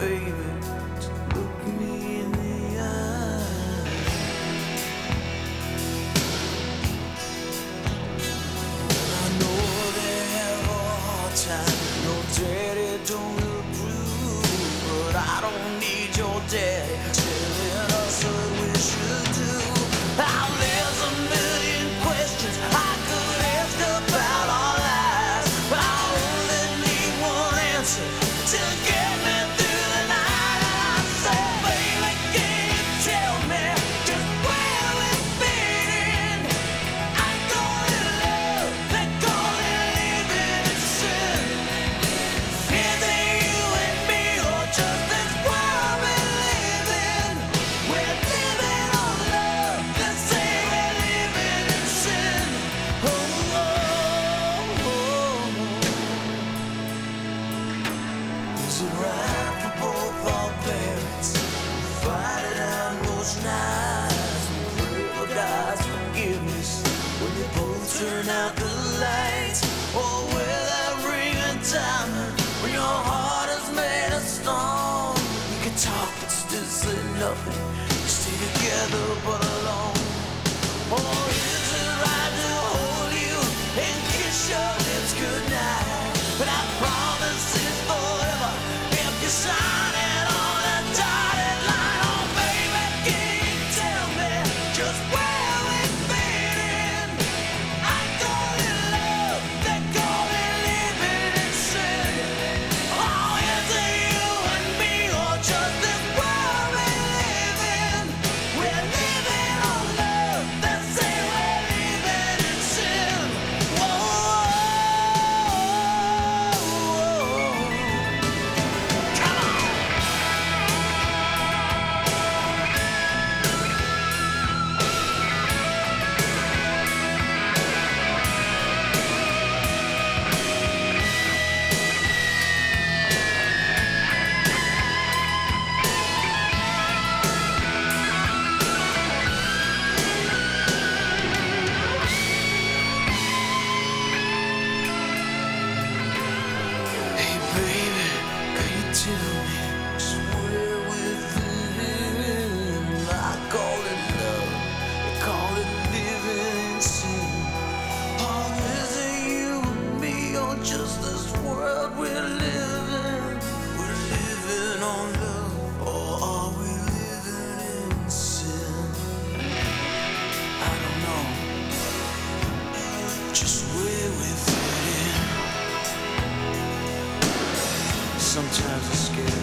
baby, to look me in the eye. I know they have a hard time, no daddy don't approve, but I don't need your daddy telling us what we should do. Now there's a million questions I could ask about our lives, but I only need one answer to get me through the night. I say, baby, can you tell me just where we've been? I call it love, they call it living in sin. Is it you and me or just this world we live in? We're living on love, they say we're living in sin. Oh, oh, oh. Is it right for both our parents to fight it out most nights? We pray for God's forgiveness when they both turn out the lights. Or will that ring a diamond when your heart is made of stone? We can talk but still say nothing, stay together but alone. Or is it right to hold you and kiss your lips goodnight? But I promise it's forever if you sign it on a dotted line. Oh baby, can you tell me just where we've been? I call it love, they call it living in sin. Oh, is it you and me or just this world we live in? We're living on love, they say we're living in sin. Whoa, come on. Hey baby, can you tell me just where we've been? I call it love, they call it living in sin. Oh, is it you and me or just this world we're living? We're living on love, or are we living in sin? I don't know just where we fit in. Sometimes I'm scared